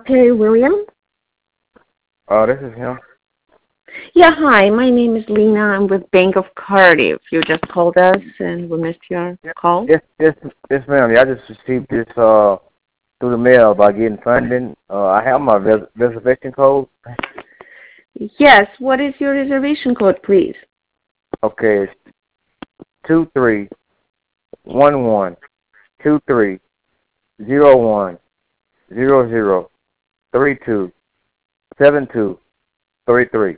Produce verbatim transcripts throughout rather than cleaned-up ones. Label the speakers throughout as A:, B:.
A: Perry William?
B: Uh, this is him.
A: Yeah, hi. My name is Lena. I'm with Bank of Cardiff. You just called us and we missed your call.
B: Yes, yes, yes, ma'am. Yeah, I just received this uh through the mail about getting funding. Uh, I have my res- reservation code.
A: Yes. What is your reservation code, please?
B: Okay, it's two three one one two three zero one zero zero three two seven two three three.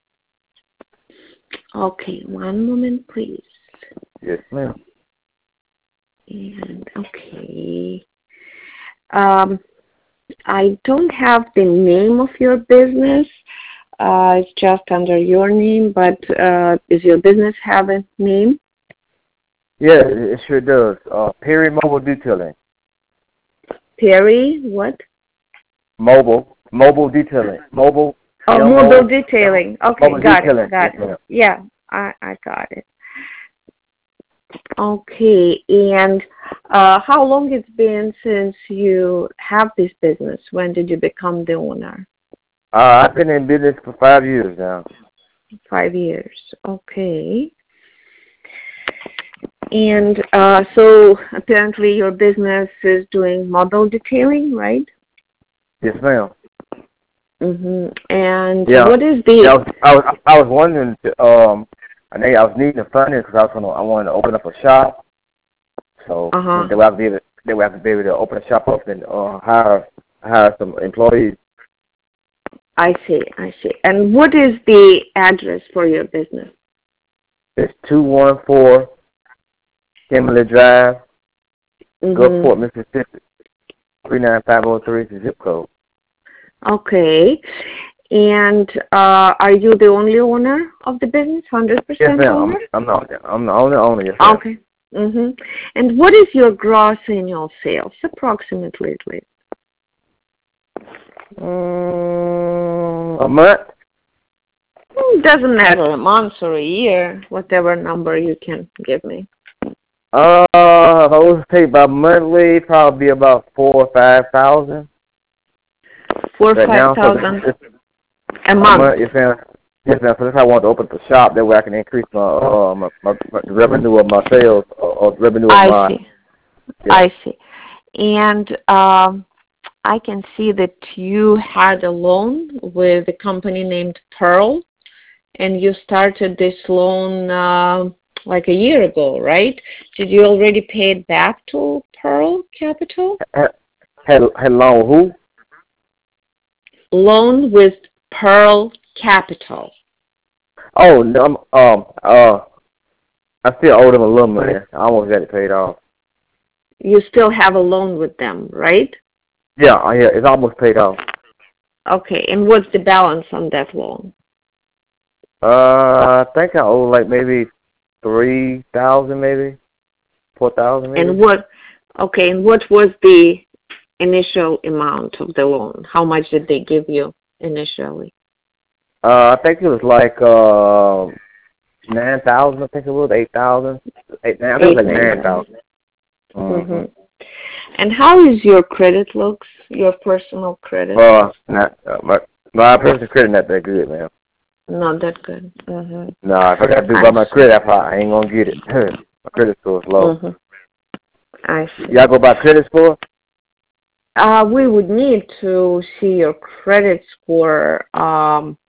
A: Okay, one moment, please.
B: Yes, ma'am.
A: And okay. Um, I don't have the name of your business. Uh, it's just under your name, but uh, does your business have a name?
B: Yeah, it, it sure does. Uh, Perry Mobile Detailing.
A: Perry, what?
B: Mobile, mobile detailing, mobile.
A: Oh,
B: M
A: mobile
B: O
A: detailing. Okay,
B: Mobile
A: got
B: detailing.
A: it, got
B: Yes,
A: it.
B: ma'am.
A: Yeah, I, I got it. Okay, and uh, how long it's been since you have this business? When did you become the owner?
B: Uh, I've been in business for five years now.
A: Five years. Okay. And uh, so apparently your business is doing mobile detailing, right?
B: Yes, ma'am.
A: Mm-hmm. And
B: Yeah.
A: what is
B: Yeah, I
A: the?
B: was, I was, I was wondering, um, I think I was needing the funding because I was gonna, I wanted to open up a shop, so
A: Uh huh.
B: they would have to be able, they would have to be able to open a shop up and uh, hire, hire some employees.
A: I see. I see. And what is the address for your business?
B: It's two one four Kimberly Drive,
A: Mm-hmm.
B: Gulfport, Mississippi, three nine five zero three is the zip code.
A: Okay. And uh, are you the only owner of the business? Hundred
B: Yes,
A: percent
B: ma'am.
A: owner?
B: I'm, I'm not. I'm the only owner. Yes, ma'am.
A: Okay. Mm-hmm. And what is your gross annual sales, approximately, at least?
B: Mm, a month.
A: It doesn't matter, a month or a year, whatever number you can give me.
B: Uh, if I was to say by monthly, probably about four or five thousand.
A: Four or
B: Right
A: five
B: now, so
A: thousand
B: this,
A: a
B: a
A: month.
B: month. Yes, ma'am. Yes, ma'am. So that's why I want to open up a shop. That way I can increase my uh my, my, my revenue of my sales or, or revenue of
A: I
B: my.
A: see.
B: Yeah.
A: I see. And um, I can see that you had a loan with a company named Pearl, and you started this loan uh, like a year ago, right? Did you already pay it back to Pearl Capital?
B: Had had, had loan who?
A: Loan with Pearl Capital.
B: Oh, no, I'm, um, uh, I still owe them a little money. I almost got it paid off.
A: You still have a loan with them, right?
B: Yeah, uh, yeah, it's almost paid off.
A: Okay, and what's the balance on that loan?
B: Uh, I think I owe like maybe three thousand, maybe four thousand, maybe.
A: And what, okay, and what was the initial amount of the loan? How much did they give you initially?
B: Uh, I think it was like uh nine thousand. I think it was eight thousand. Eight, nine, I think it was like nine thousand.
A: Mm-hmm. And how is your credit looks? Your personal credit?
B: Uh, not uh, my my personal credit not that good, man.
A: Not that good. Mm-hmm.
B: Nah, if I got to do by my credit, I probably I ain't gonna get it. My credit score is low.
A: Mm-hmm. I see.
B: Y'all go by credit score?
A: Uh, we would need to see your credit score. Um,